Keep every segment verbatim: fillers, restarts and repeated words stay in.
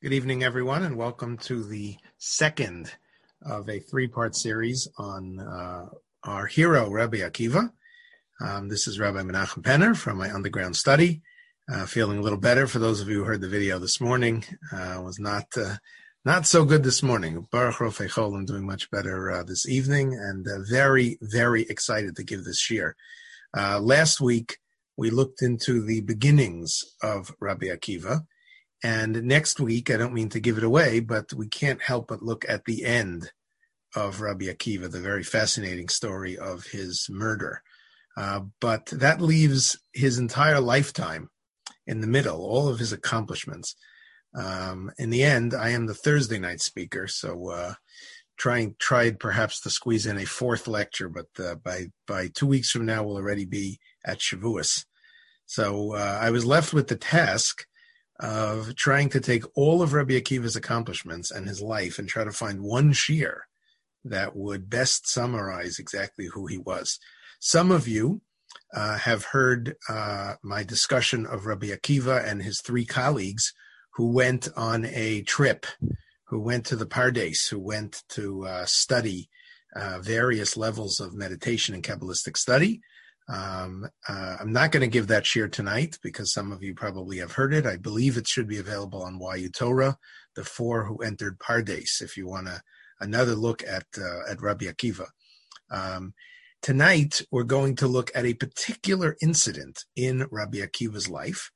Good evening, everyone, and welcome to the second of a three-part series on uh, our hero, Rabbi Akiva. Um, this is Rabbi Menachem Penner from my underground study. Uh, feeling a little better. For those of you who heard the video this morning, uh, was not uh, not so good this morning. Baruch Rofei Chol, I'm doing much better uh, this evening, and uh, very, very excited to give this shir. Uh, last week, we looked into the beginnings of Rabbi Akiva. And next week, I don't mean to give it away, but we can't help but look at the end of Rabbi Akiva, the very fascinating story of his murder. Uh, but that leaves his entire lifetime in the middle, all of his accomplishments. Um, in the end, I am the Thursday night speaker, so uh, trying tried perhaps to squeeze in a fourth lecture, but uh, by, by two weeks from now, we'll already be at Shavuos. So uh, I was left with the task of trying to take all of Rabbi Akiva's accomplishments and his life and try to find one shir that would best summarize exactly who he was. Some of you uh, have heard uh, my discussion of Rabbi Akiva and his three colleagues who went on a trip, who went to the Pardes, who went to uh, study uh, various levels of meditation and Kabbalistic study. Um, uh, I'm not going to give that shir tonight because some of you probably have heard it. I believe it should be available on Y U Torah, the four who entered Pardes, if you want a, another look at uh, at Rabbi Akiva. Um, tonight, we're going to look at a particular incident in Rabbi Akiva's life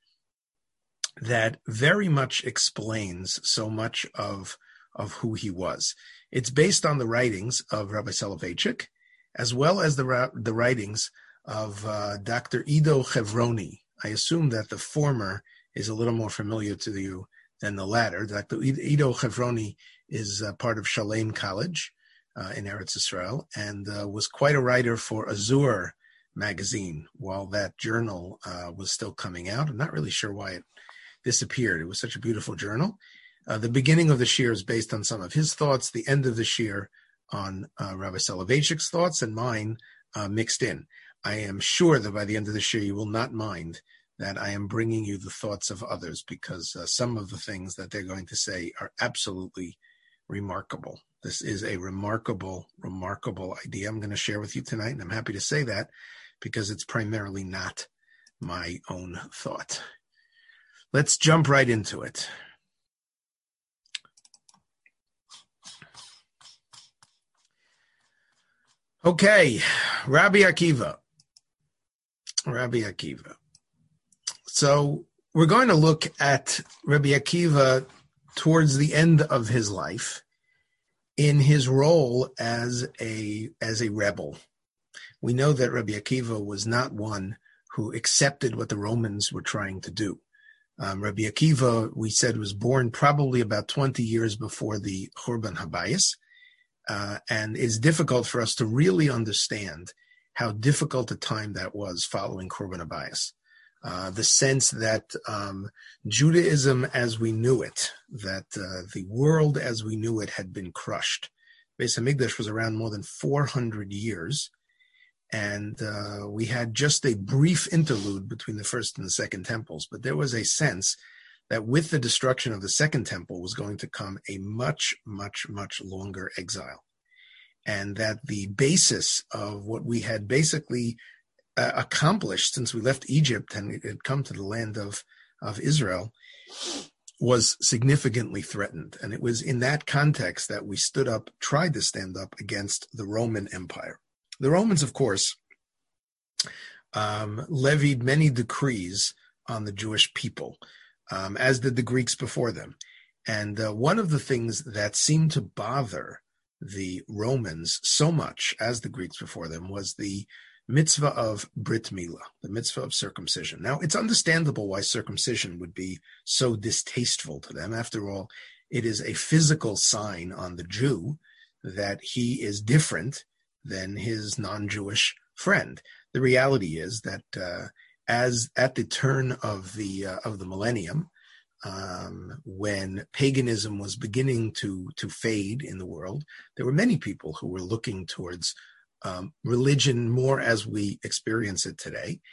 that very much explains so much of, of who he was. It's based on the writings of Rabbi Soloveitchik, as well as the, the writings of uh, Doctor Ido Chevroni. I assume that the former is a little more familiar to you than the latter. Doctor Ido Chevroni is uh, part of Shalem College uh, in Eretz Israel and uh, was quite a writer for Azur magazine while that journal uh, was still coming out. I'm not really sure why it disappeared. It was such a beautiful journal. Uh, the beginning of the shir is based on some of his thoughts, the end of the shir on uh, Rabbi Soloveitchik's thoughts, and mine uh, mixed in. I am sure that by the end of the shir, you will not mind that I am bringing you the thoughts of others because uh, some of the things that they're going to say are absolutely remarkable. This is a remarkable, remarkable idea I'm going to share with you tonight, and I'm happy to say that because it's primarily not my own thought. Let's jump right into it. Okay, Rabbi Akiva. Rabbi Akiva. So we're going to look at Rabbi Akiva towards the end of his life in his role as a as a rebel. We know that Rabbi Akiva was not one who accepted what the Romans were trying to do. Um, Rabbi Akiva, we said, was born probably about twenty years before the Churban Habayis, uh, and it's difficult for us to really understand how difficult a time that was following Churban Habayis. Uh, the sense that um, Judaism as we knew it, that uh, the world as we knew it had been crushed. Beis Hamikdash was around more than four hundred years, and uh, we had just a brief interlude between the first and the second temples, but there was a sense that with the destruction of the second temple was going to come a much, much, much longer exile. And that the basis of what we had basically uh, accomplished since we left Egypt and it had come to the land of, of Israel was significantly threatened. And it was in that context that we stood up, tried to stand up against the Roman Empire. The Romans, of course, um, levied many decrees on the Jewish people, um, as did the Greeks before them. And uh, one of the things that seemed to bother the Romans so much as the Greeks before them was the mitzvah of Brit Milah, the mitzvah of circumcision. Now, it's understandable why circumcision would be so distasteful to them. After all, it is a physical sign on the Jew that he is different than his non-Jewish friend. The reality is that uh, as at the turn of the uh, of the millennium, Um, when paganism was beginning to, to fade in the world, there were many people who were looking towards um, religion more as we experience it today.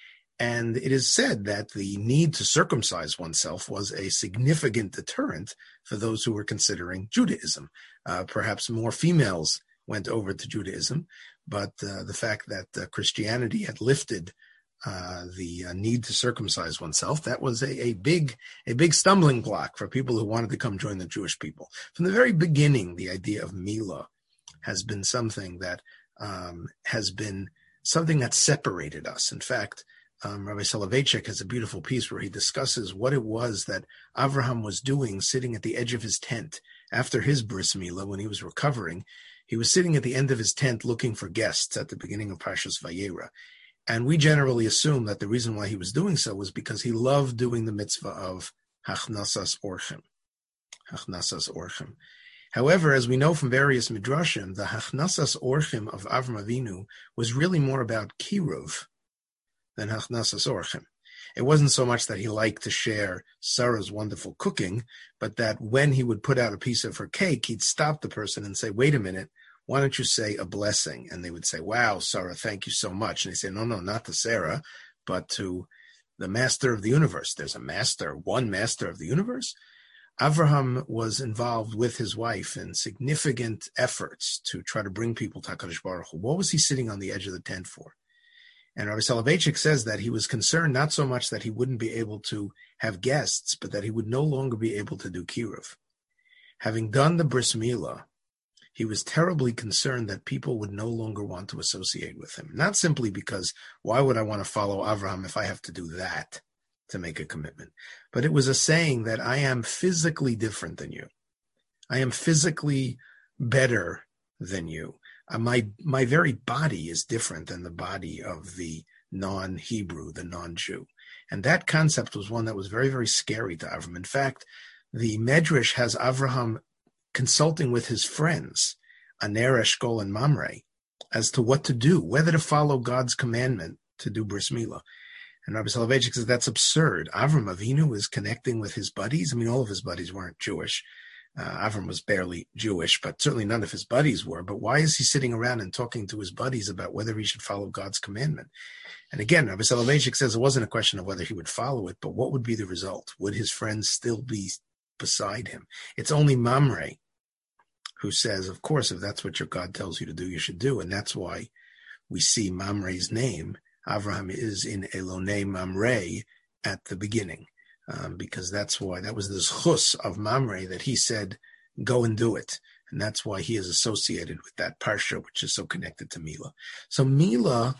And it is said that the need to circumcise oneself was a significant deterrent for those who were considering Judaism. Uh, perhaps more females went over to Judaism, but uh, the fact that uh, Christianity had lifted uh, the uh, need to circumcise oneself, that was a, a big a big stumbling block for people who wanted to come join the Jewish people. From the very beginning, the idea of Milah has been something that um, has been something that separated us. In fact, Um, Rabbi Soloveitchik has a beautiful piece where he discusses what it was that Avraham was doing sitting at the edge of his tent after his bris milah when he was recovering. He was sitting at the end of his tent looking for guests at the beginning of Parshas Vayera. And we generally assume that the reason why he was doing so was because he loved doing the mitzvah of Hachnasas Orchim. Hachnasas Orchim. However, as we know from various midrashim, the Hachnasas Orchim of Avram Avinu was really more about kiruv than Hachnasas Orchim. It wasn't so much that he liked to share Sarah's wonderful cooking, but that when he would put out a piece of her cake, he'd stop the person and say, wait a minute, why don't you say a blessing? And they would say, wow, Sarah, thank you so much. And they say, no, no, not to Sarah, but to the master of the universe. There's a master, one master of the universe. Avraham was involved with his wife in significant efforts to try to bring people to HaKadosh Baruch Hu. What was he sitting on the edge of the tent for? And Rabbi Soloveitchik says that he was concerned not so much that he wouldn't be able to have guests, but that he would no longer be able to do kiruv. Having done the bris milah, he was terribly concerned that people would no longer want to associate with him. Not simply because, why would I want to follow Avraham if I have to do that to make a commitment? But it was a saying that I am physically different than you. I am physically better than you. Uh, my my very body is different than the body of the non-Hebrew, the non-Jew. And that concept was one that was very, very scary to Avraham. In fact, the Medrash has Avraham consulting with his friends, Aner, Eshkol, and Mamre, as to what to do, whether to follow God's commandment to do bris milah. And Rabbi Soloveitchik says that's absurd. Avram Avinu is connecting with his buddies. I mean, all of his buddies weren't Jewish. Uh, Avram was barely Jewish, but certainly none of his buddies were. But why is he sitting around and talking to his buddies about whether he should follow God's commandment? And again, Rabbi Soloveitchik says it wasn't a question of whether he would follow it, but what would be the result? Would his friends still be beside him? It's only Mamre who says, of course, if that's what your God tells you to do, you should do. And that's why we see Mamre's name. Avraham is in Elonei Mamre at the beginning. Um, because that's why, that was the zchus of Mamre that he said, go and do it. And that's why he is associated with that parsha, which is so connected to Milah. So Milah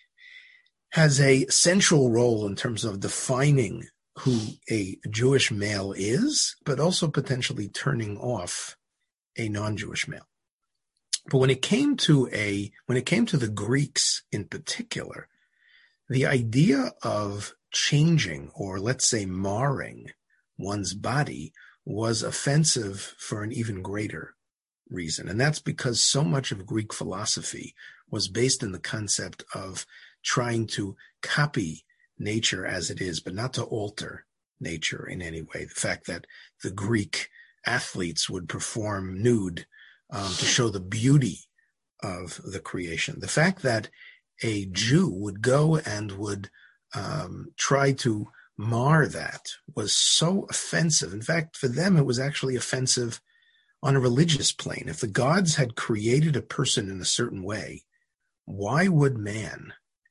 has a central role in terms of defining who a Jewish male is, but also potentially turning off a non-Jewish male. But when it came to a, when it came to the Greeks in particular, the idea of changing, or let's say marring, one's body was offensive for an even greater reason. And that's because so much of Greek philosophy was based in the concept of trying to copy nature as it is, but not to alter nature in any way. The fact that the Greek athletes would perform nude um, to show the beauty of the creation. The fact that a Jew would go and would Um, try to mar that was so offensive. In fact, for them, it was actually offensive on a religious plane. If the gods had created a person in a certain way, why would man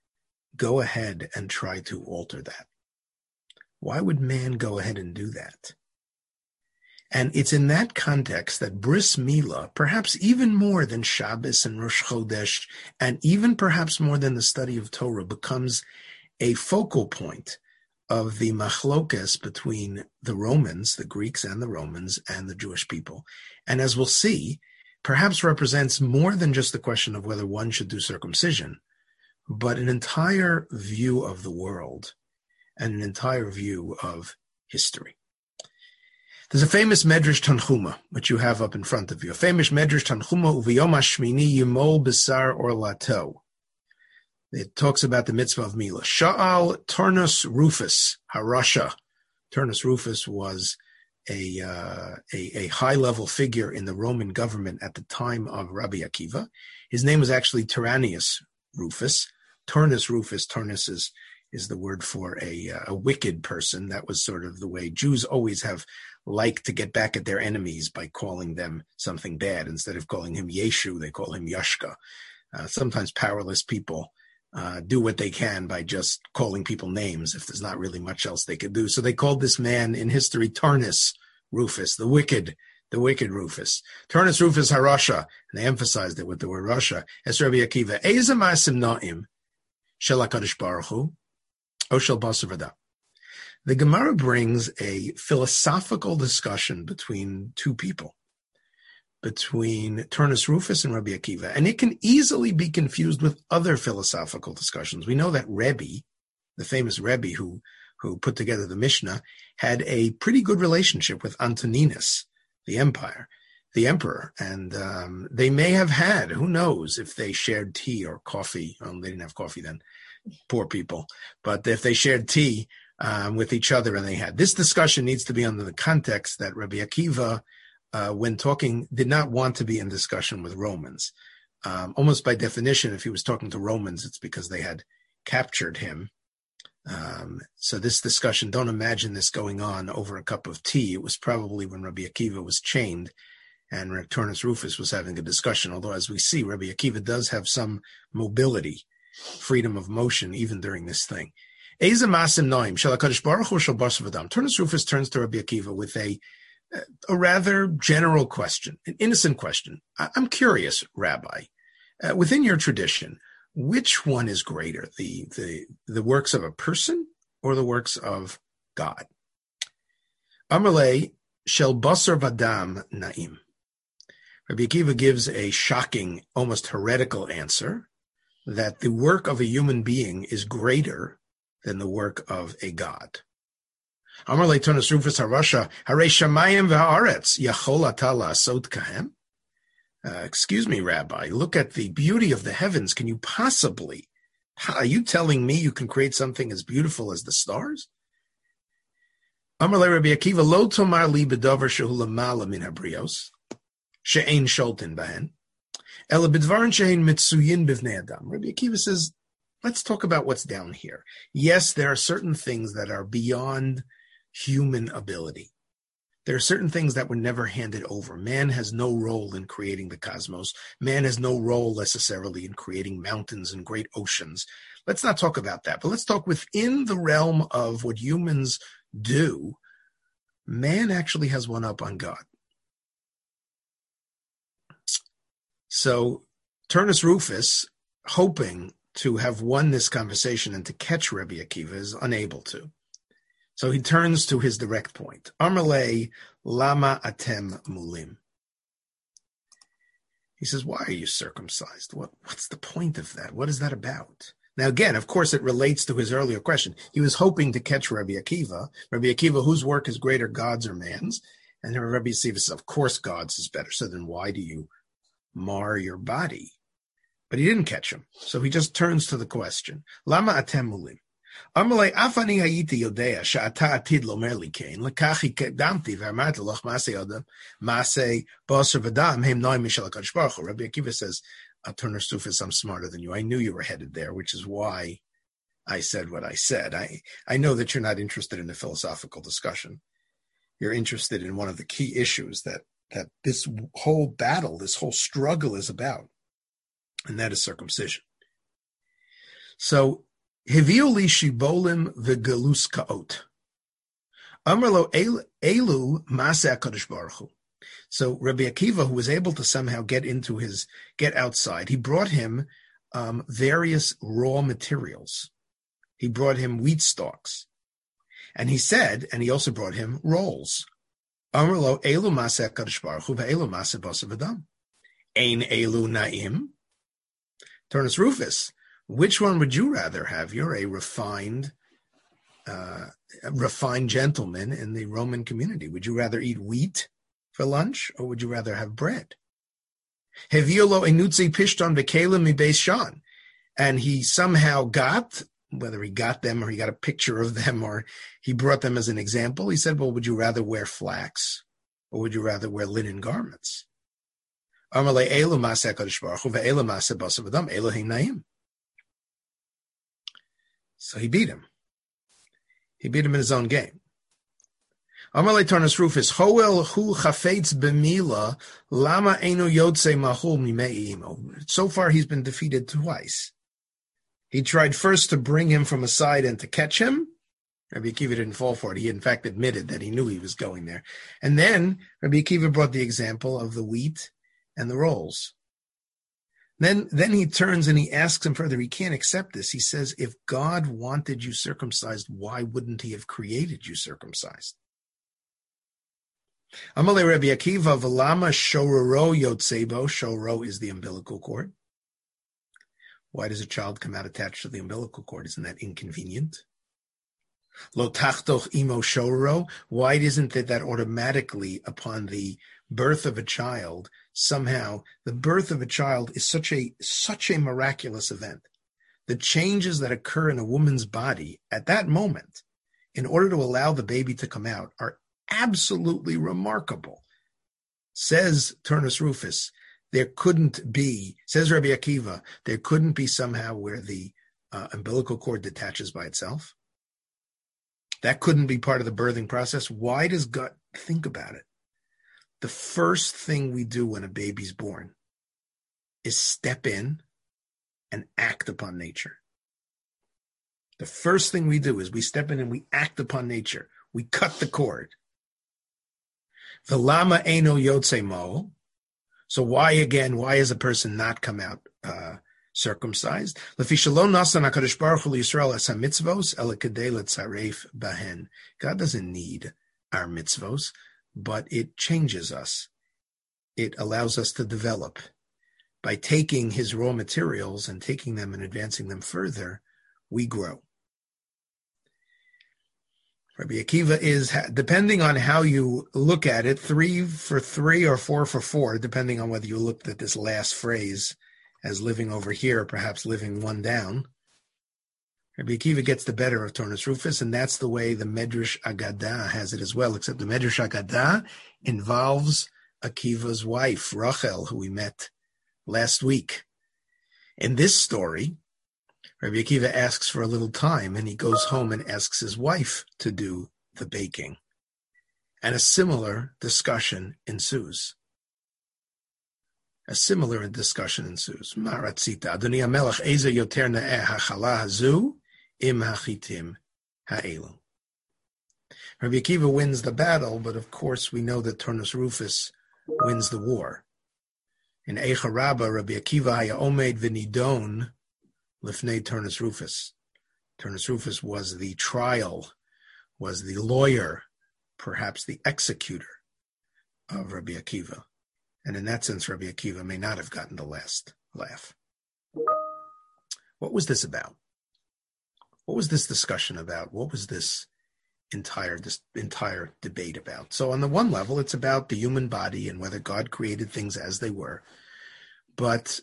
go ahead and try to alter that? Why would man go ahead and do that? And it's in that context that bris milah, perhaps even more than Shabbos and Rosh Chodesh, and even perhaps more than the study of Torah, becomes a focal point of the machlokes between the Romans, the Greeks and the Romans, and the Jewish people. And as we'll see, perhaps represents more than just the question of whether one should do circumcision, but an entire view of the world and an entire view of history. There's a famous Medrash Tanchuma, which you have up in front of you. A famous Medrash Tanchuma, Uviyom Hashmini Yimol Besar Orlato. It talks about the mitzvah of Milah. Sha'al Turnus Rufus Harasha. Turnus Rufus was a, uh, a a high-level figure in the Roman government at the time of Rabbi Akiva. His name was actually Tyrannius Rufus. Turnus Rufus. Turnus is is the word for a, a wicked person. That was sort of the way Jews always have liked to get back at their enemies by calling them something bad. Instead of calling him Yeshu, they call him Yashka. Uh, sometimes powerless people uh, do what they can by just calling people names if there's not really much else they could do. So they called this man in history Turnus Rufus, the wicked, the wicked Rufus. Turnus Rufus HaRasha, and they emphasized it with the word Rasha. Es Rabbi Akiva, Eza Ma'asim Na'im Shel HaKadosh Baruch Hu, O Shel Basar V'Dam. The Gemara brings a philosophical discussion between two people, between Turnus Rufus and Rabbi Akiva, and it can easily be confused with other philosophical discussions. We know that Rebbe, the famous Rebbe who, who put together the Mishnah, had a pretty good relationship with Antoninus, the empire, the emperor, and um, they may have had, who knows, if they shared tea or coffee. Well, they didn't have coffee then, poor people, but if they shared tea, Um, with each other, and they had. This discussion needs to be under the context that Rabbi Akiva, uh, when talking, did not want to be in discussion with Romans. Um, almost by definition, if he was talking to Romans, it's because they had captured him. Um, so this discussion, don't imagine this going on over a cup of tea. It was probably when Rabbi Akiva was chained and Turnus Rufus was having a discussion, although as we see, Rabbi Akiva does have some mobility, freedom of motion, even during this thing. Eza Masim Noim, Shel HaKadosh Baruch Hu Shel Basar V'Dam. Turnus Rufus turns to Rabbi Akiva with a, a rather general question, an innocent question. I, I'm curious, Rabbi, uh, within your tradition, which one is greater, the, the, the works of a person or the works of God? Amalei Shel Basar V'Dam Naim. Rabbi Akiva gives a shocking, almost heretical answer that the work of a human being is greater than the work of a god. Amar le Turnus Rufus HaRasha, Harei Shamayim v'Haaretz, Yachol ata la'asot kahem. Excuse me, Rabbi, look at the beauty of the heavens. Can you possibly, are you telling me you can create something as beautiful as the stars? Amar le Rabbi Akiva, Lo tomar li b'davar shehu lamala min habrios, she'ein sholtin bahen, ela b'dvarin she'ein mitzuyin b'vnei adam. Rabbi Akiva says, let's talk about what's down here. Yes, there are certain things that are beyond human ability. There are certain things that were never handed over. Man has no role in creating the cosmos. Man has no role necessarily in creating mountains and great oceans. Let's not talk about that, but let's talk within the realm of what humans do. Man actually has one up on God. So Turnus Rufus, hoping to have won this conversation and to catch Rabbi Akiva, is unable to. So he turns to his direct point. Amalei lama atem mulim. He says, why are you circumcised? What, what's the point of that? What is that about? Now, again, of course, it relates to his earlier question. He was hoping to catch Rabbi Akiva. Rabbi Akiva, whose work is greater, God's or man's? And Rabbi Akiva says, of course, God's is better. So then why do you mar your body? But he didn't catch him. So he just turns to the question. Lama atem mulim. Amalei afani hayiti yodea she'ata atid lomer li kein lekachi kedamti v'amarti loch masei adam masei basar v'dam hem noim mishal HaKadosh Baruch Hu. Rabbi Akiva says, Turnus Rufus, I'm smarter than you. I knew you were headed there, which is why I said what I said. I, I know that you're not interested in a philosophical discussion. You're interested in one of the key issues that, that this whole battle, this whole struggle is about, and that is circumcision. So, Hiviu li shibolim v'gelus ka'ot. Amar lo elu maseh HaKadosh Baruch Hu. So Rabbi Akiva, who was able to somehow get into his, get outside, he brought him um, various raw materials. He brought him wheat stalks. And he said, and he also brought him rolls. Amar lo elu maseh HaKadosh Baruch Hu v'elu maseh basar v'dam. Ein elu na'im. Turnus Rufus, which one would you rather have? You're a refined, uh, a refined gentleman in the Roman community. Would you rather eat wheat for lunch, or would you rather have bread? Heviolo enutzi pishton v'kelim mibeis shan, and he somehow got, whether he got them or he got a picture of them or he brought them as an example. He said, "Well, would you rather wear flax, or would you rather wear linen garments?" Amalei elu maseh HaKadosh Baruch Hu ve'elu maseh basar v'dam elu hein naim. So he beat him. He beat him in his own game. Amalei Turnus Rufus, Hoel hu chafetz b'mila, lama enu yotze mahul mimeimo. So far he's been defeated twice. He tried first to bring him from a side and to catch him. Rabbi Akiva didn't fall for it. He in fact admitted that he knew he was going there. And then Rabbi Akiva brought the example of the wheat and the rolls. Then, then he turns and he asks him further. He can't accept this. He says, if God wanted you circumcised, why wouldn't he have created you circumcised? Amalei Rabbi Akiva, v'lama shororo yotzebo. Shoro is the umbilical cord. Why does a child come out attached to the umbilical cord? Isn't that inconvenient? Lo tachtoch imo shororo. Why isn't it that automatically upon the birth of a child, somehow the birth of a child is such a such a miraculous event? The changes that occur in a woman's body at that moment, in order to allow the baby to come out, are absolutely remarkable. Says Turnus Rufus, there couldn't be, says Rabbi Akiva, there couldn't be somehow where the uh, umbilical cord detaches by itself. That couldn't be part of the birthing process. Why does God think about it? The first thing we do when a baby's born is step in and act upon nature. The first thing we do is we step in and we act upon nature. We cut the cord. V'lama eino yotze mo. So why again, why has a person not come out uh, circumcised? Lefi shelo nasan HaKadosh Baruch Hu Yisrael es ha-mitzvos ela kedei letzaref bahen. God doesn't need our mitzvos, but it changes us. It allows us to develop. By taking his raw materials and taking them and advancing them further, we grow. Rabbi Akiva is, depending on how you look at it, three for three or four for four, depending on whether you looked at this last phrase as living over here, or perhaps living one down. Rabbi Akiva gets the better of Turnus Rufus, and that's the way the Medrash Agadah has it as well, except the Medrash Agadah involves Akiva's wife, Rachel, who we met last week. In this story, Rabbi Akiva asks for a little time, and he goes home and asks his wife to do the baking. And a similar discussion ensues. A similar discussion ensues. Maratzita, Adoni HaMelech, Eze yoter na'eh hachala hazu im hachitim ha'elu. Rabbi Akiva wins the battle, but of course we know that Turnus Rufus wins the war. In Eicha Rabbah, Rabbi Akiva haya omed v'nidon Lifnei Turnus Rufus. Turnus Rufus was the trial, was the lawyer, perhaps the executor of Rabbi Akiva. And in that sense, Rabbi Akiva may not have gotten the last laugh. What was this about? What was this discussion about? What was this entire this entire debate about? So on the one level, it's about the human body and whether God created things as they were. But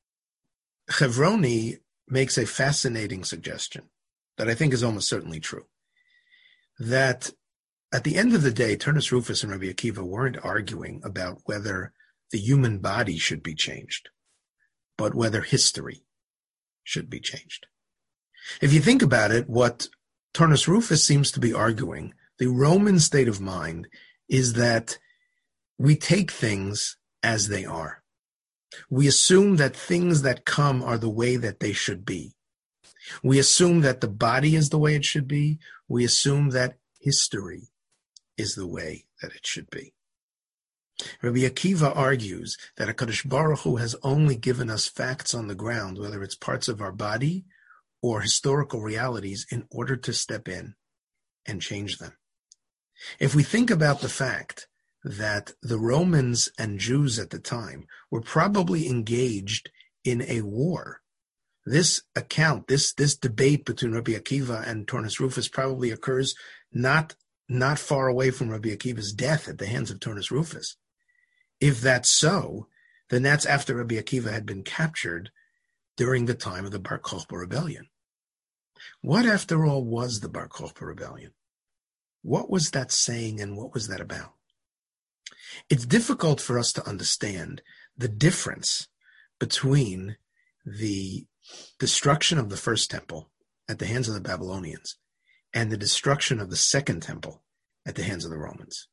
Chevroni makes a fascinating suggestion that I think is almost certainly true. That at the end of the day, Turnus Rufus and Rabbi Akiva weren't arguing about whether the human body should be changed, but whether history should be changed. If you think about it, what Turnus Rufus seems to be arguing, the Roman state of mind, is that we take things as they are. We assume that things that come are the way that they should be. We assume that the body is the way it should be. We assume that history is the way that it should be. Rabbi Akiva argues that HaKadosh Baruch Hu has only given us facts on the ground, whether it's parts of our body or historical realities, in order to step in and change them. If we think about the fact that the Romans and Jews at the time were probably engaged in a war, this account, this this debate between Rabbi Akiva and Turnus Rufus probably occurs not, not far away from Rabbi Akiva's death at the hands of Turnus Rufus. If that's so, then that's after Rabbi Akiva had been captured during the time of the Bar Kokhba rebellion. What, after all, was the Bar Kokhba rebellion? What was that saying and what was that about? It's difficult for us to understand the difference between the destruction of the first temple at the hands of the Babylonians and the destruction of the Second Temple at the hands of the Romans.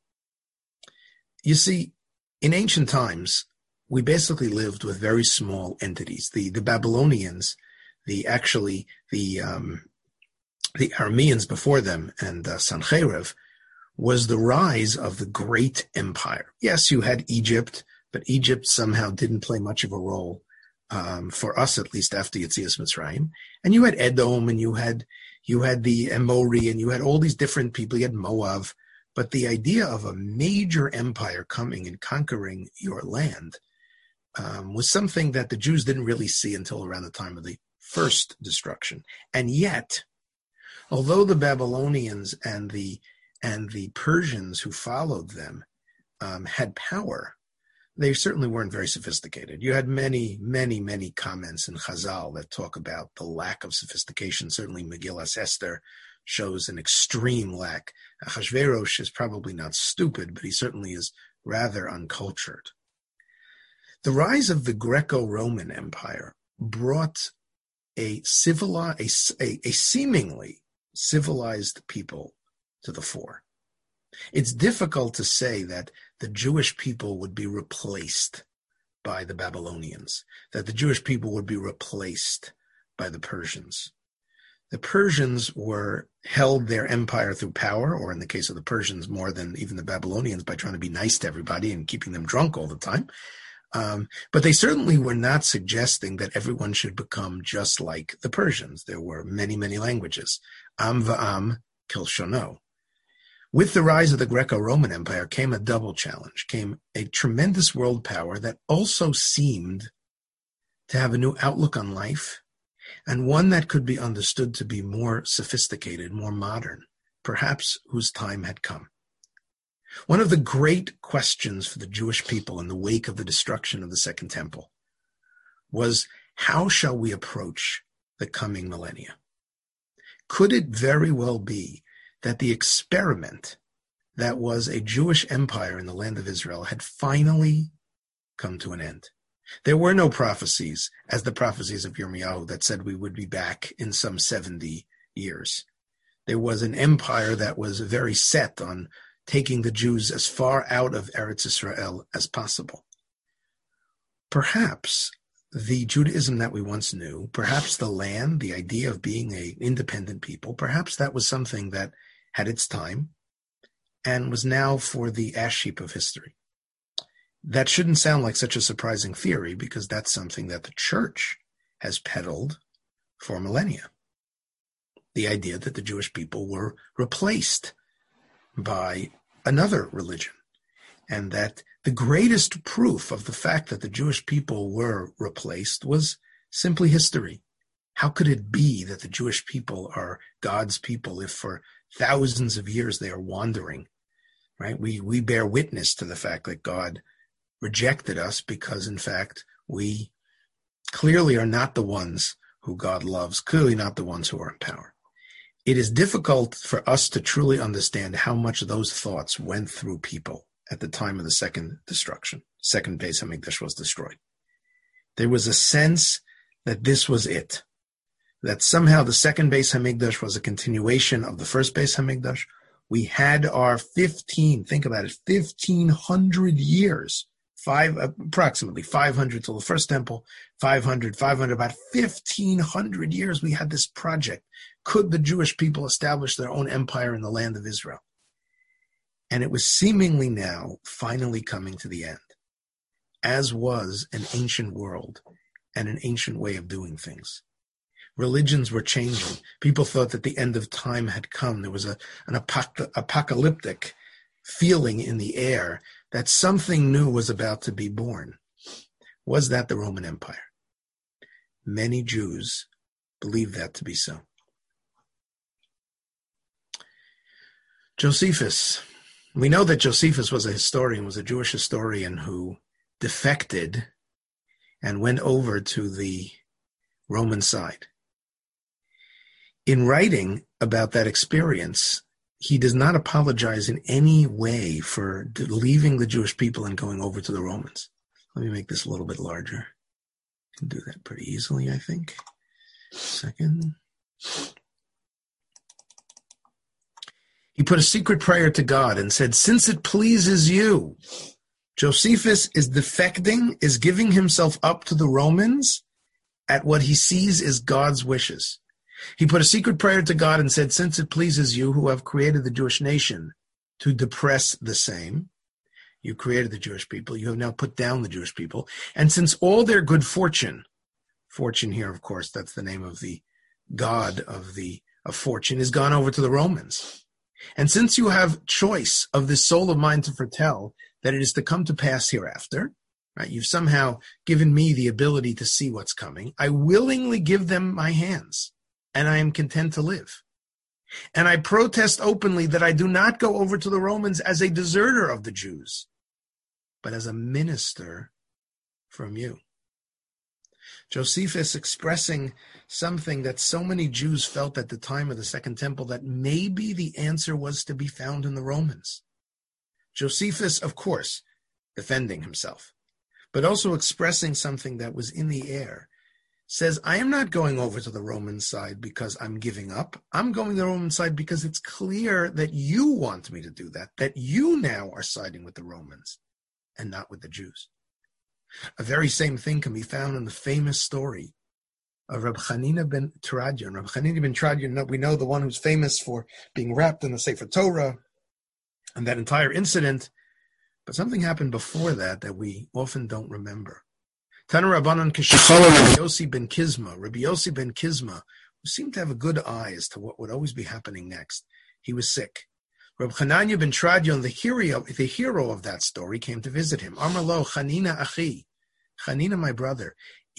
You see, in ancient times, we basically lived with very small entities. The the Babylonians, the actually the um, the Arameans before them, and uh, Sancherib, was the rise of the great empire. Yes, you had Egypt, but Egypt somehow didn't play much of a role, um, for us at least, after Yetzias Mitzrayim. And you had Edom, and you had you had the Amori, and you had all these different people. You had Moab. But the idea of a major empire coming and conquering your land um, was something that the Jews didn't really see until around the time of the first destruction. And yet, although the Babylonians and the and the Persians who followed them um, had power, they certainly weren't very sophisticated. You had many, many, many comments in Chazal that talk about the lack of sophistication. Certainly Megillas Esther shows an extreme lack. Achashverosh is probably not stupid, but he certainly is rather uncultured. The rise of the Greco-Roman Empire brought a civilized, a, a, a seemingly civilized people to the fore. It's difficult to say that the Jewish people would be replaced by the Babylonians, that the Jewish people would be replaced by the Persians. The Persians were held their empire through power, or in the case of the Persians, more than even the Babylonians, by trying to be nice to everybody and keeping them drunk all the time. Um, but they certainly were not suggesting that everyone should become just like the Persians. There were many, many languages. Am va'am kilshono. With the rise of the Greco-Roman Empire came a double challenge, came a tremendous world power that also seemed to have a new outlook on life, and one that could be understood to be more sophisticated, more modern, perhaps whose time had come. One of the great questions for the Jewish people in the wake of the destruction of the Second Temple was, how shall we approach the coming millennia? Could it very well be that the experiment that was a Jewish empire in the land of Israel had finally come to an end? There were no prophecies, as the prophecies of Yirmiyahu, that said we would be back in some seventy years. There was an empire that was very set on taking the Jews as far out of Eretz Israel as possible. Perhaps the Judaism that we once knew, perhaps the land, the idea of being an independent people, perhaps that was something that had its time and was now for the ash heap of history. That shouldn't sound like such a surprising theory, because that's something that the church has peddled for millennia. The idea that the Jewish people were replaced by another religion, and that the greatest proof of the fact that the Jewish people were replaced was simply history. How could it be that the Jewish people are God's people if for thousands of years they are wandering, right? We, we bear witness to the fact that God rejected us because, in fact, we clearly are not the ones who God loves, clearly not the ones who are in power. It is difficult for us to truly understand how much those thoughts went through people at the time of the second destruction. Second Beis Hamikdash was destroyed. There was a sense that this was it, that somehow the second Beis Hamikdash was a continuation of the first Beis Hamikdash. We had our fifteen, think about it, fifteen hundred years, five, approximately five hundred till the first temple, five hundred, five hundred, about fifteen hundred years we had this project. Could the Jewish people establish their own empire in the land of Israel? And it was seemingly now finally coming to the end, as was an ancient world and an ancient way of doing things. Religions were changing. People thought that the end of time had come. There was a, an apoc- apocalyptic feeling in the air that something new was about to be born. Was that the Roman Empire? Many Jews believed that to be so. Josephus. We know that Josephus was a historian, was a Jewish historian who defected and went over to the Roman side. In writing about that experience, he does not apologize in any way for leaving the Jewish people and going over to the Romans. Let me make this a little bit larger. I can do that pretty easily, I think. Second. He put a secret prayer to God and said, since it pleases you, Josephus is defecting, is giving himself up to the Romans at what he sees as God's wishes. He put a secret prayer to God and said, since it pleases you who have created the Jewish nation to depress the same, you created the Jewish people, you have now put down the Jewish people, and since all their good fortune, fortune here, of course, that's the name of the God of the of fortune, is gone over to the Romans. And since you have choice of this soul of mine to foretell that it is to come to pass hereafter, right? You've somehow given me the ability to see what's coming. I willingly give them my hands, and I am content to live. And I protest openly that I do not go over to the Romans as a deserter of the Jews, but as a minister from you. Josephus expressing something that so many Jews felt at the time of the Second Temple, that maybe the answer was to be found in the Romans. Josephus, of course, defending himself, but also expressing something that was in the air, says, I am not going over to the Roman side because I'm giving up. I'm going to the Roman side because it's clear that you want me to do that, that you now are siding with the Romans and not with the Jews. A very same thing can be found in the famous story of Reb Chanina ben Teradyon. Reb Chanina ben Teradyon, we know the one who's famous for being wrapped in the Sefer Torah and that entire incident, but something happened before that that we often don't remember. Tana Rabbanan Kishachol Rabbi Yossi ben Kizma. Rabbi Yossi ben Kizma, who seemed to have a good eye as to what would always be happening next. He was sick. Reb Chananya ben Teradyon, the hero, the hero of that story, came to visit him. Amar lo, Chanina achi, Chanina, my brother,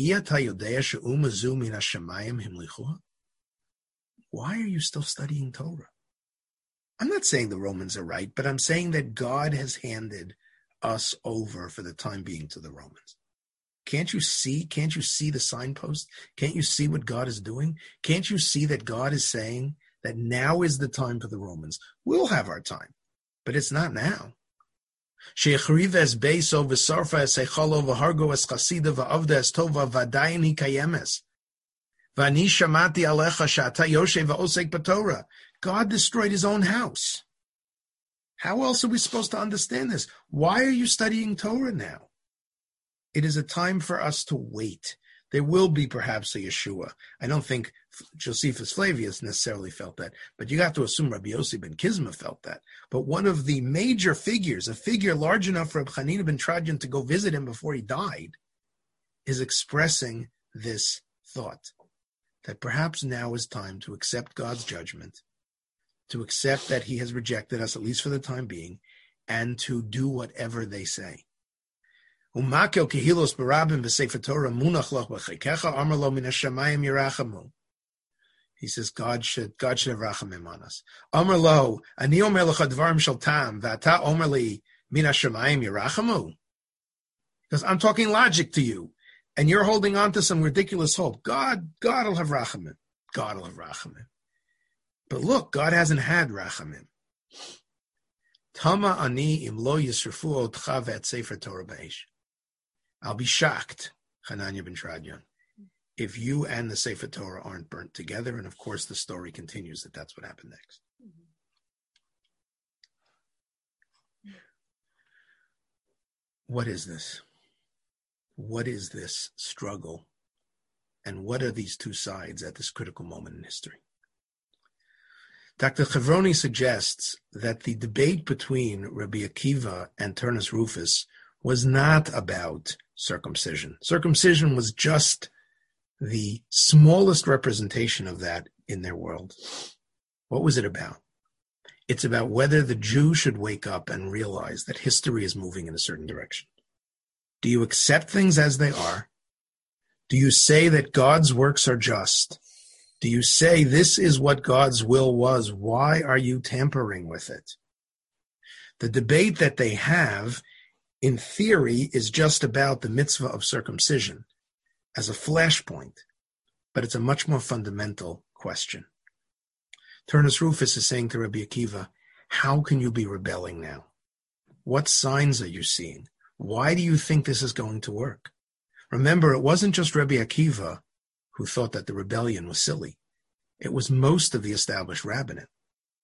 why are you still studying Torah? I'm not saying the Romans are right, but I'm saying that God has handed us over for the time being to the Romans. Can't you see? Can't you see the signpost? Can't you see what God is doing? Can't you see that God is saying that now is the time for the Romans? We'll have our time, but it's not now. She'echrives beiso v'sarfa es echalo v'hargo es chasida v'avda es tova v'adayin hi kayemes. V'ani shamati alecha sh'ata yoshev v'osek b'Torah. God destroyed his own house. How else are we supposed to understand this? Why are you studying Torah now? It is a time for us to wait. There will be perhaps a Yeshua. I don't think Josephus Flavius necessarily felt that, but you have to assume Rabbi Yossi ben Kizma felt that. But one of the major figures, a figure large enough for Reb Chanina ben Teradyon to go visit him before he died, is expressing this thought, that perhaps now is time to accept God's judgment, to accept that he has rejected us, at least for the time being, and to do whatever they say. Umakel kehilos barabim v'sefer Torah munach loch b'chekecha amar lo min hashamayim yirachamu. He says God should God should have rachamim on us. Amar lo ani omer lecha dvarim shel tam v'ata omer li min hashamayim yirachamu. Because I'm talking logic to you, and you're holding on to some ridiculous hope. God God will have rachamim. God will have rachamim. But look, God hasn't had rachamim. Tama ani im lo yisrafu otcha v'et sefer Torah b'eish. I'll be shocked, Chananya ben Teradyon, if you and the Sefer Torah aren't burnt together. And of course, the story continues that that's what happened next. What is this? What is this struggle? And what are these two sides at this critical moment in history? Doctor Chevroni suggests that the debate between Rabbi Akiva and Turnus Rufus was not about circumcision. Circumcision was just the smallest representation of that in their world. What was it about? It's about whether the Jew should wake up and realize that history is moving in a certain direction. Do you accept things as they are? Do you say that God's works are just? Do you say this is what God's will was? Why are you tampering with it? The debate that they have, in theory, is just about the mitzvah of circumcision as a flashpoint, but it's a much more fundamental question. Turnus Rufus is saying to Rabbi Akiva, how can you be rebelling now? What signs are you seeing? Why do you think this is going to work? Remember, it wasn't just Rabbi Akiva who thought that the rebellion was silly. It was most of the established rabbinate.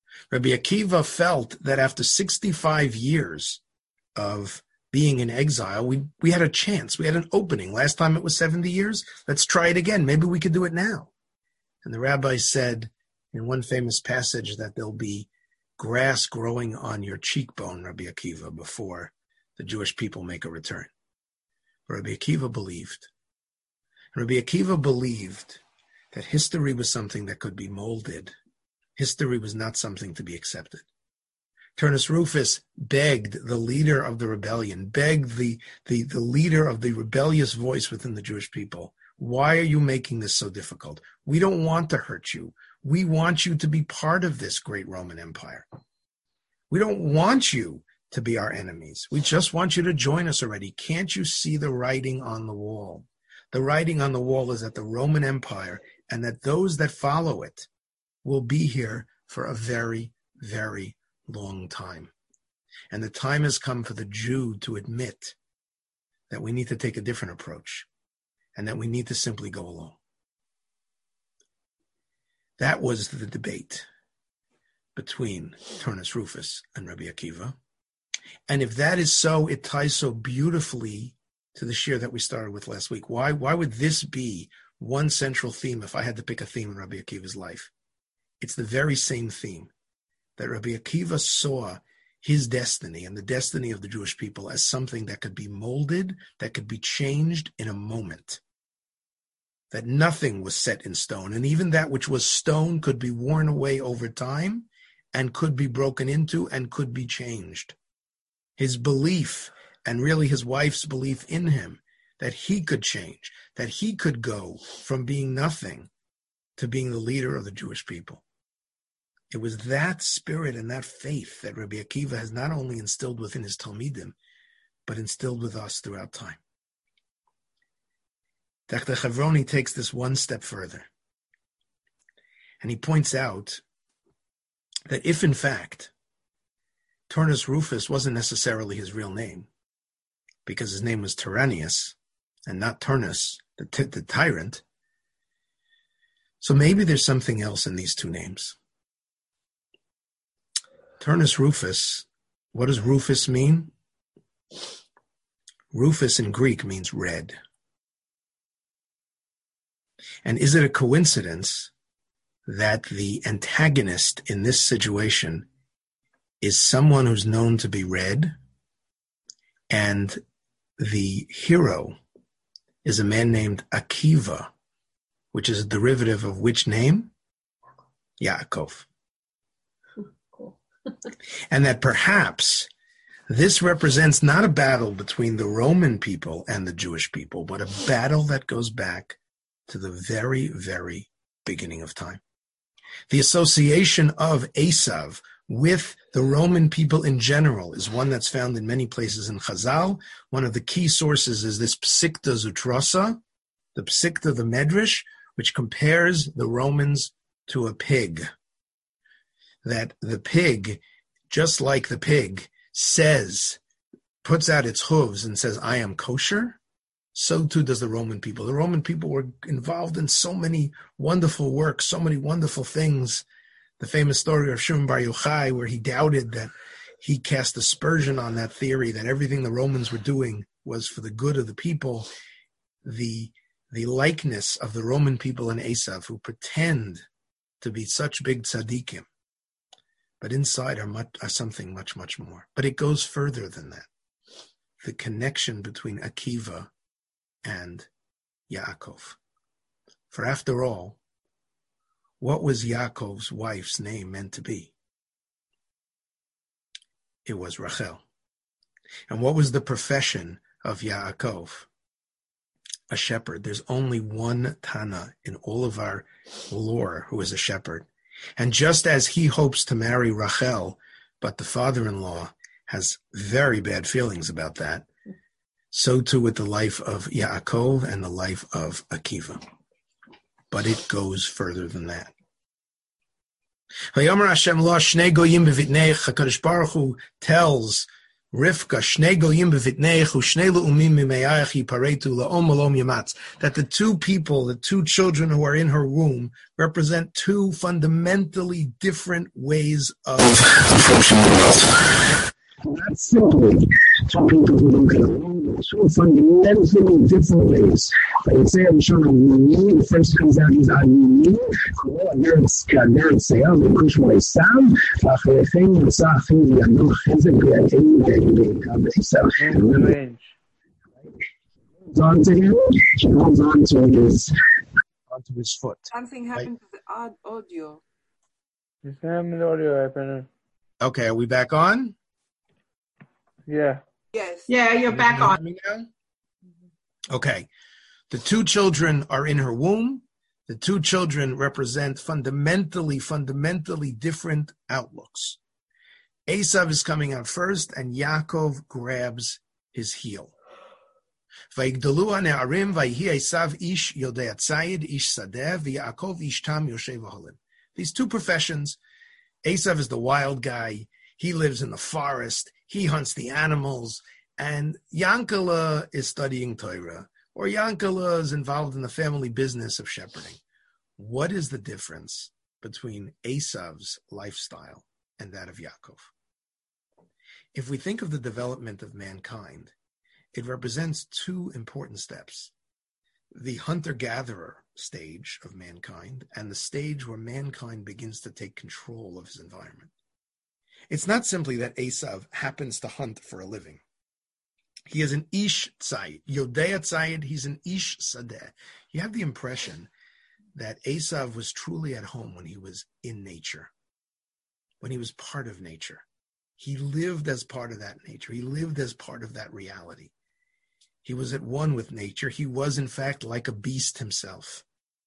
Rabbi Akiva felt that after sixty-five years of being in exile, we, we had a chance. We had an opening. Last time it was seventy years. Let's try it again. Maybe we could do it now. And the rabbi said in one famous passage that there'll be grass growing on your cheekbone, Rabbi Akiva, before the Jewish people make a return. Rabbi Akiva believed. Rabbi Akiva believed that history was something that could be molded. History was not something to be accepted. Turnus Rufus begged the leader of the rebellion, begged the, the, the leader of the rebellious voice within the Jewish people, why are you making this so difficult? We don't want to hurt you. We want you to be part of this great Roman Empire. We don't want you to be our enemies. We just want you to join us already. Can't you see the writing on the wall? The writing on the wall is that the Roman Empire and that those that follow it will be here for a very, very long time. And the time has come for the Jew to admit that we need to take a different approach and that we need to simply go along. That was the debate between Turnus Rufus and Rabbi Akiva. And if that is so, it ties so beautifully to the shir that we started with last week. Why, why would this be one central theme if I had to pick a theme in Rabbi Akiva's life? It's the very same theme, that Rabbi Akiva saw his destiny and the destiny of the Jewish people as something that could be molded, that could be changed in a moment. That nothing was set in stone, and even that which was stone could be worn away over time and could be broken into and could be changed. His belief, and really his wife's belief in him, that he could change, that he could go from being nothing to being the leader of the Jewish people. It was that spirit and that faith that Rabbi Akiva has not only instilled within his Talmidim, but instilled with us throughout time. Doctor Chavroni takes this one step further. And he points out that if, in fact, Turnus Rufus wasn't necessarily his real name, because his name was Tyrannius and not Turnus, the, t- the tyrant, so maybe there's something else in these two names. Turnus Rufus, what does Rufus mean? Rufus in Greek means red. And is it a coincidence that the antagonist in this situation is someone who's known to be red, and the hero is a man named Akiva, which is a derivative of which name? Yaakov. Cool. And that perhaps this represents not a battle between the Roman people and the Jewish people, but a battle that goes back to the very, very beginning of time. The association of Esav with the Roman people in general is one that's found in many places in Chazal. One of the key sources is this Psikta Zutrosa, the Psikta, the Medrash, which compares the Romans to a pig. That the pig, just like the pig, says, puts out its hooves and says, I am kosher. So too does the Roman people. The Roman people were involved in so many wonderful works, so many wonderful things. The famous story of Shimon Bar Yochai, where he doubted that he cast aspersion on that theory that everything the Romans were doing was for the good of the people. The, the likeness of the Roman people and Esav, who pretend to be such big tzaddikim, but inside are, much, are something much, much more. But it goes further than that. The connection between Akiva and Yaakov. For after all, what was Yaakov's wife's name meant to be? It was Rachel. And what was the profession of Yaakov? A shepherd. There's only one Tana in all of our lore who is a shepherd. And just as he hopes to marry Rachel, but the father-in-law has very bad feelings about that, so too with the life of Yaakov and the life of Akiva. But it goes further than that. HaKadosh Baruch Hu tells Rivka, Shnei Goyim b'vitneich, Ushnei Le'umim Mime'ayach Yiparetu La'om Olom Yamatz. That the two people, the two children who are in her womb, represent two fundamentally different ways of approaching the world. Not simply two people who look at it, two fundamentally different ways. But you say, I'm sure the first comes out is Ayini, Eretz Se'el, Kushmo Esam, Achrechein Yitzachim, Yanu Chizek, Yatei, Yatei, Yatei, Yatei, on to him, she goes on to his, onto his foot. Something happened right? to the odd audio. Something audio happened. Okay, are we back on? Yeah. Yes. Yeah, you're back on. Me now? Okay. The two children are in her womb. The two children represent fundamentally, fundamentally different outlooks. Esav is coming out first, and Yaakov grabs his heel. Vayigdalu ha'ne'arim vayhi Esav ish yodei atzayid ish sadeh v'Yaakov ish tam yoshev ha'olim. These two professions, Esav is the wild guy. He lives in the forest. He hunts the animals. And Yankala is studying Torah, or Yankala is involved in the family business of shepherding. What is the difference between Esav's lifestyle and that of Yaakov? If we think of the development of mankind, it represents two important steps. The hunter-gatherer stage of mankind and the stage where mankind begins to take control of his environment. It's not simply that Esav happens to hunt for a living. He is an ish tzayid. Yodei tzayid, he's an ish sadeh. You have the impression that Esav was truly at home when he was in nature, when he was part of nature. He lived as part of that nature. He lived as part of that reality. He was at one with nature. He was, in fact, like a beast himself.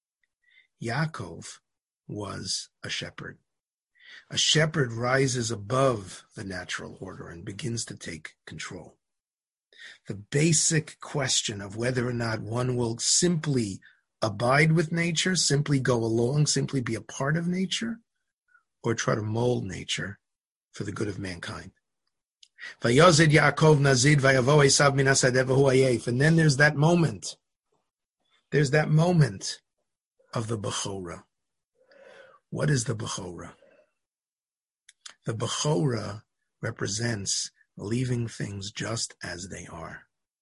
Yaakov was a shepherd. A shepherd rises above the natural order and begins to take control. The basic question of whether or not one will simply abide with nature, simply go along, simply be a part of nature, or try to mold nature for the good of mankind. Vayozid Yaakov Nazid Vayavo Esav min hasadeh v'hu ayef. And then there's that moment. There's that moment of the Bechorah. What is the Bechorah? The Bechorah represents leaving things just as they are.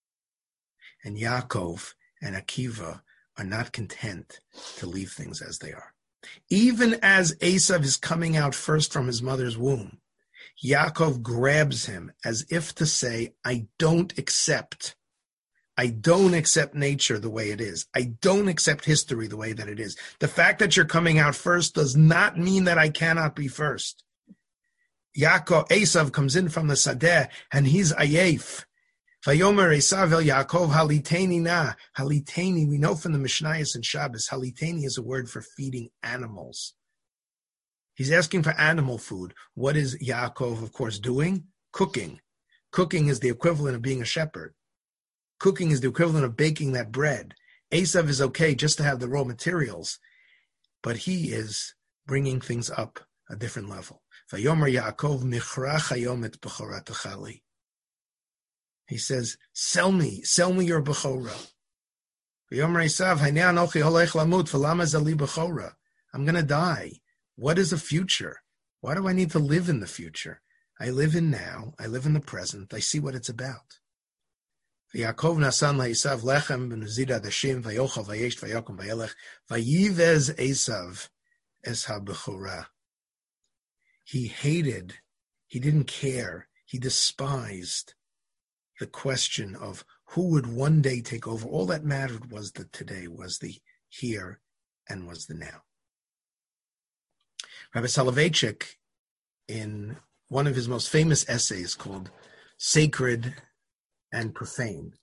And Yaakov and Akiva are not content to leave things as they are. Even as Esav is coming out first from his mother's womb, Yaakov grabs him as if to say, I don't accept. I don't accept nature the way it is. I don't accept history the way that it is. The fact that you're coming out first does not mean that I cannot be first. Yaakov, Esav comes in from the Sadeh, and he's Ayef. Vayomer Esav el Yaakov haliteni na. Haliteni, we know from the Mishnayos and Shabbos, haliteni is a word for feeding animals. He's asking for animal food. What is Yaakov, of course, doing? Cooking. Cooking is the equivalent of being a shepherd. Cooking is the equivalent of baking that bread. Esav is okay just to have the raw materials, but he is bringing things up a different level. Vayomer Yaakov michrach hayom et bechorat achali. He says, sell me, sell me your bechorah. Vayomer Esav, hanei anochi holech lamut, v'lama zali bechorah. I'm going to die. What is a future? Why do I need to live in the future? I live in now. I live in the present. I see what it's about. Yaakov nasan laEsav lechem b'nuzida dashim vayochal vayesh vayokom vayelech vayivez Esav es habechorah. He hated, he didn't care, he despised the question of who would one day take over. All that mattered was the today, was the here, and was the now. Rabbi Soloveitchik, in one of his most famous essays called Sacred and Profane,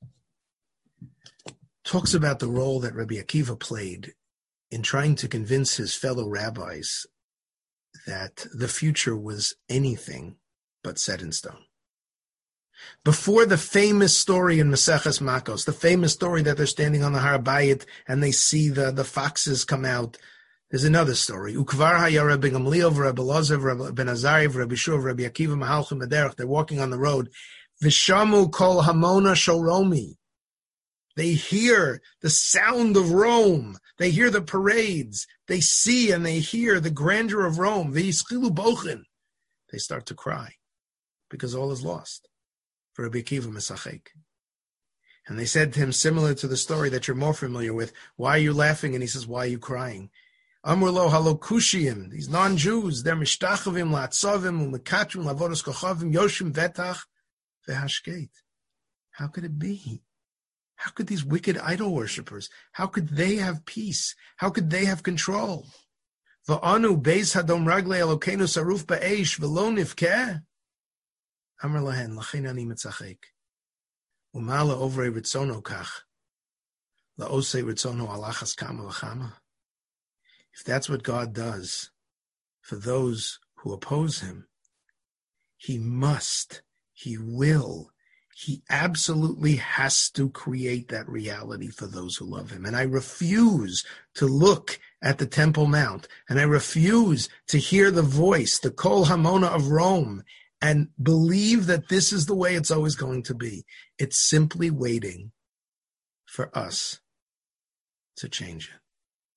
talks about the role that Rabbi Akiva played in trying to convince his fellow rabbis that the future was anything but set in stone. Before the famous story in Maseches Makos, the famous story that they're standing on the Har Bayit and they see the, the foxes come out, there's another story. Ukvar haya Rabbi Gamliel, Rabbi Lozav, Rabbi Ben Azariv, Rabbi Shuv, Rabbi Akiva, Mahalchim Baderech. They're walking on the road. Vishamu kol hamona shoromi. They hear the sound of Rome. They hear the parades. They see and they hear the grandeur of Rome. V'yischilu bochin. They start to cry because all is lost. For Rabbi Akiva Mesachek. And they said to him, similar to the story that you're more familiar with, why are you laughing? And he says, why are you crying? Amr lo halokushim, these non-Jews, they're mishtachavim la'atzavim u'mekatrim la'avodos kochavim yoshim vetach v'hashkeit. How could it be? How could these wicked idol worshippers, how could they have peace? How could they have control? V'anu beis hadom raglei Elokeinu saruf ba'eish v'lo nivkeh. Amr lahen lachen ani mitzachek. Umala ovrei ritzono kach. La'osei ritzono alachas kama v'chama. If that's what God does for those who oppose him, he must, he will, he absolutely has to create that reality for those who love him. And I refuse to look at the Temple Mount, and I refuse to hear the voice, the Kol Hamona of Rome, and believe that this is the way it's always going to be. It's simply waiting for us to change it.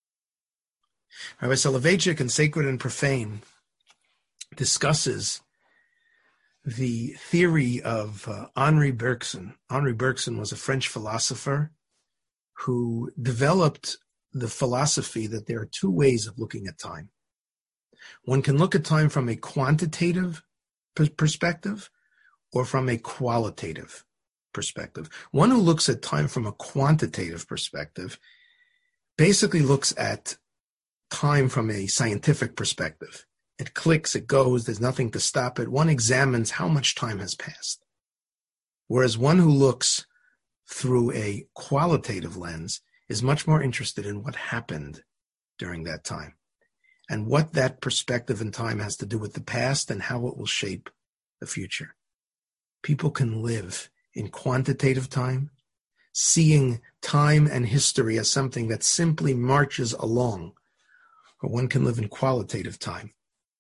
Rabbi Soloveitchik in Sacred and Profane discusses the theory of uh, Henri Bergson. Henri Bergson was a French philosopher who developed the philosophy that there are two ways of looking at time. One can look at time from a quantitative per- perspective or from a qualitative perspective. One who looks at time from a quantitative perspective basically looks at time from a scientific perspective. It clicks, it goes, there's nothing to stop it. One examines how much time has passed. Whereas one who looks through a qualitative lens is much more interested in what happened during that time and what that perspective in time has to do with the past and how it will shape the future. People can live in quantitative time, seeing time and history as something that simply marches along, or one can live in qualitative time,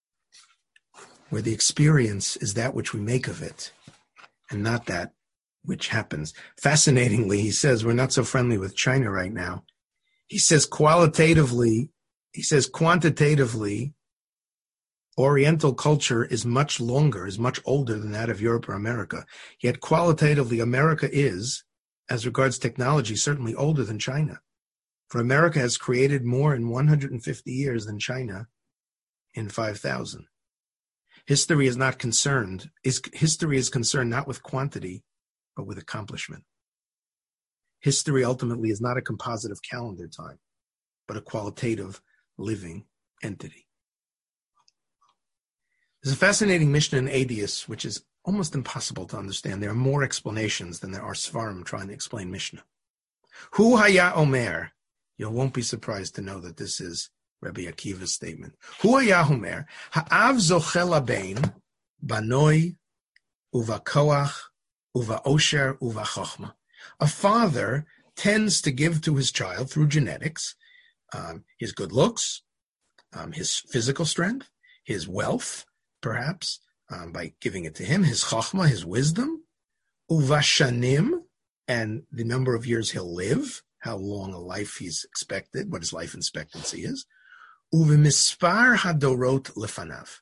where the experience is that which we make of it and not that which happens. Fascinatingly, he says, we're not so friendly with China right now. He says qualitatively, he says quantitatively, Oriental culture is much longer, is much older than that of Europe or America. Yet qualitatively, America is, as regards technology, certainly older than China. For America has created more in one hundred fifty years than China in five thousand. History is not concerned, is history is concerned not with quantity, but with accomplishment. History ultimately is not a composite of calendar time, but a qualitative living entity. There's a fascinating Mishnah in Adius, which is almost impossible to understand. There are more explanations than there are Svarim trying to explain Mishnah. Hu haya omer, you won't be surprised to know that this is Rabbi Akiva's statement. Hu haya omer, ha'av zochel habein, banoi, uva koach, uva osher, uva chochma. A father tends to give to his child through genetics um, his good looks, um, his physical strength, his wealth, perhaps, um, by giving it to him, his chochma, his wisdom, uvashanim, and the number of years he'll live, how long a life he's expected, what his life expectancy is, uvemispar hadorot lefanav.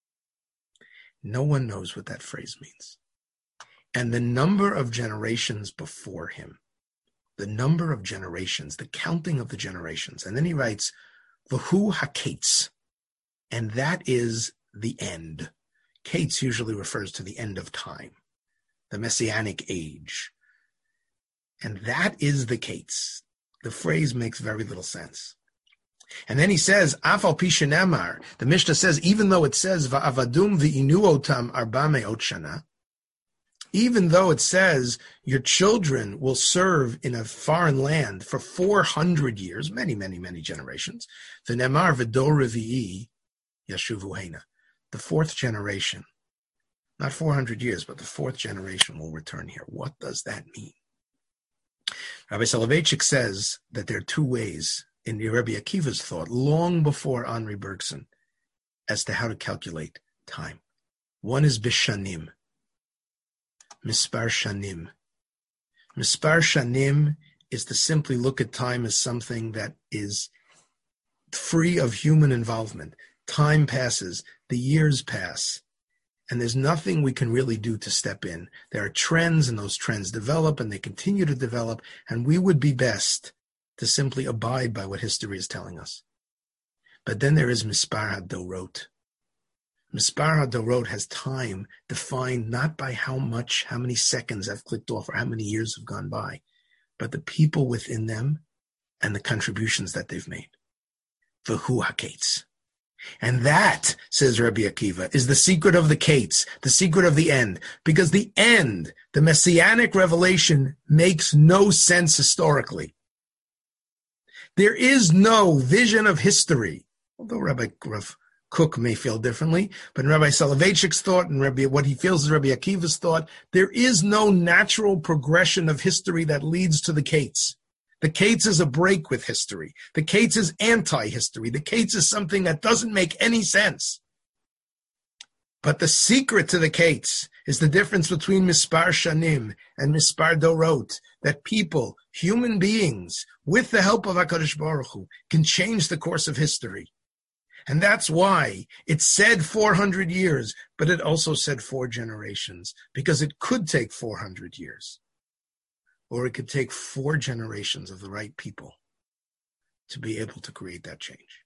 No one knows what that phrase means. And the number of generations before him, the number of generations, the counting of the generations. And then he writes, Vahu HaKates, and that is the end. Kates usually refers to the end of time, the Messianic age. And that is the Kates. The phrase makes very little sense. And then he says, Afal Pishanemar, the Mishnah says, even though it says, Va'avadum v'inuotam arba me'ot shana, even though it says your children will serve in a foreign land for four hundred years, many, many, many generations, v'nemar v'dor revi'i yashuvu hena, the fourth generation, not four hundred years, but the fourth generation will return here. What does that mean? Rabbi Soloveitchik says that there are two ways in Rabbi Akiva's thought, long before Henri Bergson, as to how to calculate time. One is bishanim, Mispar Shanim. Mispar Shanim is to simply look at time as something that is free of human involvement. Time passes, the years pass, and there's nothing we can really do to step in. There are trends, and those trends develop, and they continue to develop, and we would be best to simply abide by what history is telling us. But then there is Mispar HaDorot. Mispar HaDorot has time defined not by how much, how many seconds have clicked off or how many years have gone by, but the people within them and the contributions that they've made. V'hu HaKates. And that, says Rabbi Akiva, is the secret of the Kates, the secret of the end. Because the end, the messianic revelation, makes no sense historically. There is no vision of history, although Rabbi Rav Kook may feel differently, but in Rabbi Soloveitchik's thought and Rabbi, what he feels is Rabbi Akiva's thought, there is no natural progression of history that leads to the Kates. The Kates is a break with history. The Kates is anti-history. The Kates is something that doesn't make any sense. But the secret to the Kates is the difference between Mispar Shanim and Mispar Dorot, that people, human beings, with the help of HaKadosh Baruch Hu, can change the course of history. And that's why it said four hundred years, but it also said four generations, because it could take four hundred years. Or it could take four generations of the right people to be able to create that change.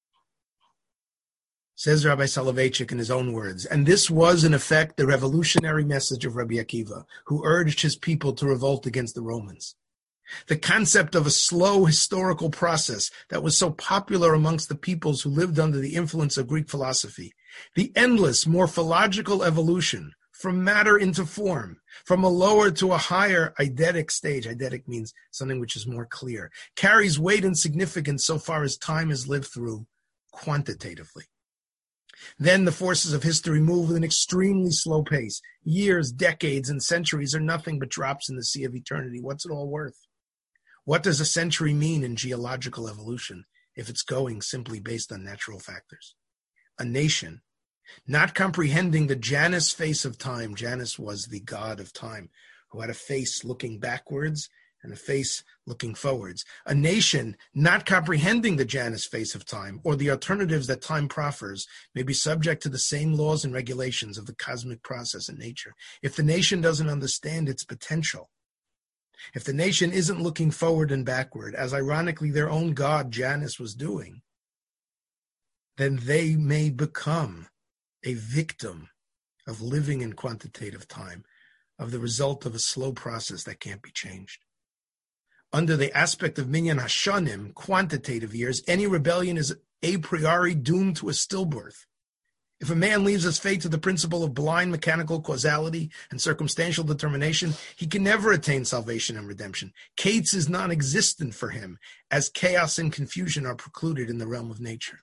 Says Rabbi Soloveitchik in his own words, and this was in effect the revolutionary message of Rabbi Akiva, who urged his people to revolt against the Romans. The concept of a slow historical process that was so popular amongst the peoples who lived under the influence of Greek philosophy, the endless morphological evolution from matter into form, from a lower to a higher eidetic stage, eidetic means something which is more clear, carries weight and significance so far as time is lived through quantitatively. Then the forces of history move with an extremely slow pace. Years, decades, and centuries are nothing but drops in the sea of eternity. What's it all worth? What does a century mean in geological evolution if it's going simply based on natural factors? A nation, not comprehending the Janus face of time. Janus was the god of time, who had a face looking backwards and a face looking forwards. A nation not comprehending the Janus face of time, or the alternatives that time proffers, may be subject to the same laws and regulations of the cosmic process in nature. If the nation doesn't understand its potential, if the nation isn't looking forward and backward, as ironically their own god Janus was doing, then they may become a victim of living in quantitative time, of the result of a slow process that can't be changed. Under the aspect of Minyan Hashanim, quantitative years, any rebellion is a priori doomed to a stillbirth. If a man leaves his fate to the principle of blind mechanical causality and circumstantial determination, he can never attain salvation and redemption. Kates is non-existent for him, as chaos and confusion are precluded in the realm of nature.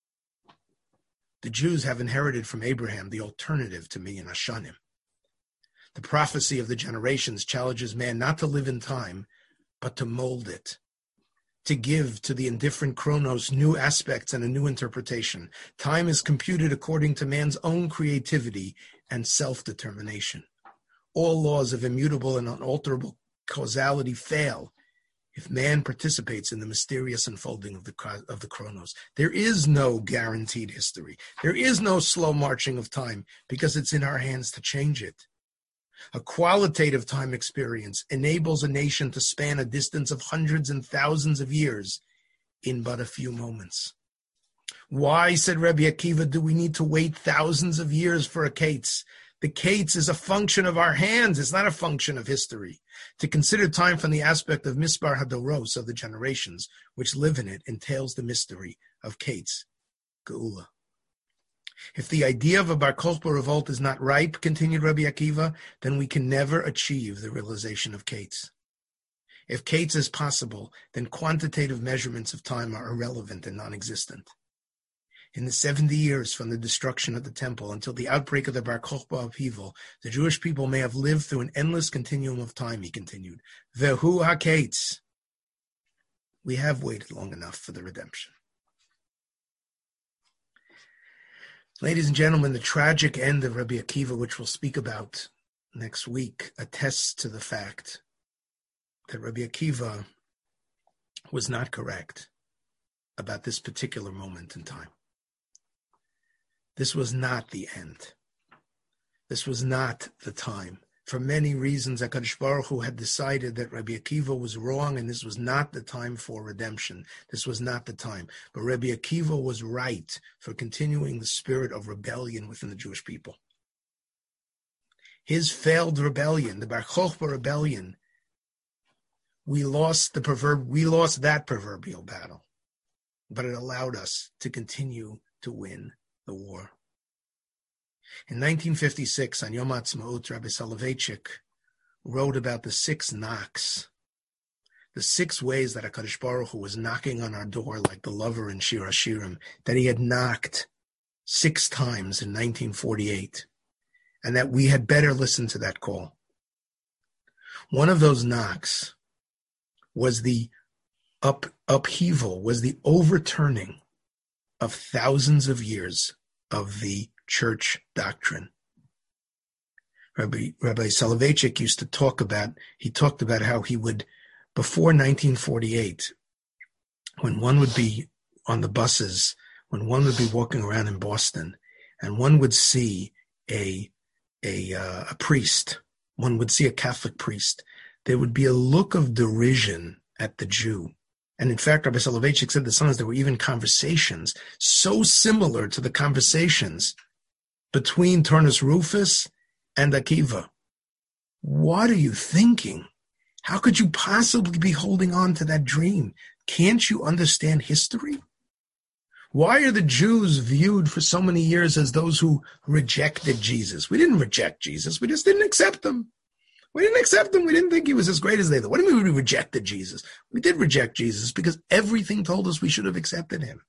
The Jews have inherited from Abraham the alternative to Minyan Hashanim. The prophecy of the generations challenges man not to live in time, but to mold it, to give to the indifferent chronos new aspects and a new interpretation. Time is computed according to man's own creativity and self-determination. All laws of immutable and unalterable causality fail if man participates in the mysterious unfolding of the of the chronos. There is no guaranteed history. There is no slow marching of time, because it's in our hands to change it. A qualitative time experience enables a nation to span a distance of hundreds and thousands of years in but a few moments. Why, said Rabbi Akiva, do we need to wait thousands of years for a Kates? The Kates is a function of our hands. It's not a function of history. To consider time from the aspect of Mispar HaDoros, of the generations which live in it, entails the mystery of Kates, Geula. If the idea of a Bar Kokhba revolt is not ripe, continued Rabbi Akiva, then we can never achieve the realization of Kates. If Kates is possible, then quantitative measurements of time are irrelevant and non-existent. In the seventy years from the destruction of the temple until the outbreak of the Bar Kokhba upheaval, the Jewish people may have lived through an endless continuum of time, he continued. V'hu HaKates. We have waited long enough for the redemption. Ladies and gentlemen, the tragic end of Rabbi Akiva, which we'll speak about next week attests to the fact that Rabbi Akiva was not correct about this particular moment in time. This was not the end. This was not the time. For many reasons, HaKadosh Baruch Hu had decided that Rabbi Akiva was wrong, and this was not the time for redemption. This was not the time. But Rabbi Akiva was right for continuing the spirit of rebellion within the Jewish people. His failed rebellion, the Bar Kokhba rebellion, we lost the proverb, we lost that proverbial battle, but it allowed us to continue to win the war. In nineteen fifty-six, on Yom Ha'atzmaut, Rabbi Soloveitchik wrote about the six knocks, the six ways that HaKadosh Baruch Hu was knocking on our door like the lover in Shir HaShirim, that he had knocked six times in nineteen forty-eight, and that we had better listen to that call. One of those knocks was the up, upheaval, was the overturning of thousands of years of the church doctrine. Rabbi, Rabbi Soloveitchik used to talk about, he talked about how he would, before nineteen forty-eight, when one would be on the buses, when one would be walking around in Boston, and one would see a, a, uh, a priest, one would see a Catholic priest, there would be a look of derision at the Jew. And in fact, Rabbi Soloveitchik said that sometimes there were even conversations so similar to the conversations between Turnus Rufus and Akiva. What are you thinking? How could you possibly be holding on to that dream? Can't you understand history? Why are the Jews viewed for so many years as those who rejected Jesus? We didn't reject Jesus. We just didn't accept him. We didn't accept him. We didn't think he was as great as they thought. What do you mean we rejected Jesus? We did reject Jesus because everything told us we should have accepted him.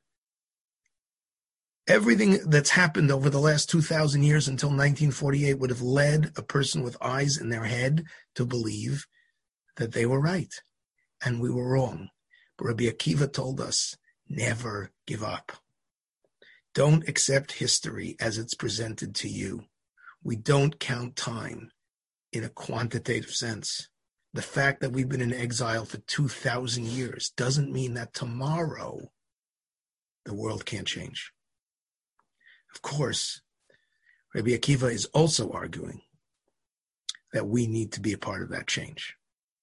Everything that's happened over the last two thousand years until nineteen forty-eight would have led a person with eyes in their head to believe that they were right and we were wrong. But Rabbi Akiva told us, never give up. Don't accept history as it's presented to you. We don't count time in a quantitative sense. The fact that we've been in exile for two thousand years doesn't mean that tomorrow the world can't change. Of course, Rabbi Akiva is also arguing that we need to be a part of that change.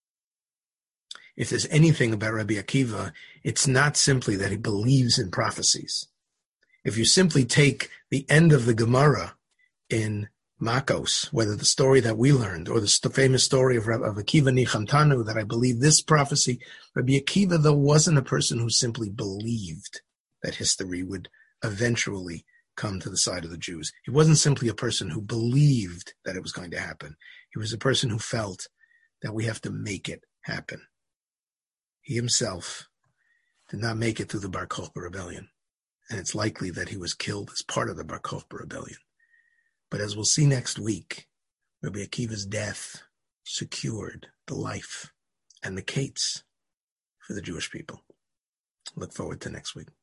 If there's anything about Rabbi Akiva, it's not simply that he believes in prophecies. If you simply take the end of the Gemara in Makos, whether the story that we learned or the st- famous story of, of Akiva Nichamtanu, that I believe this prophecy, Rabbi Akiva, though, wasn't a person who simply believed that history would eventually come to the side of the Jews. He wasn't simply a person who believed that it was going to happen. He was a person who felt that we have to make it happen. He himself did not make it through the Bar Kokhba rebellion, and it's likely that he was killed as part of the Bar Kokhba rebellion. But as we'll see next week, Rabbi Akiva's death secured the life and the kates for the Jewish people. Look forward to next week.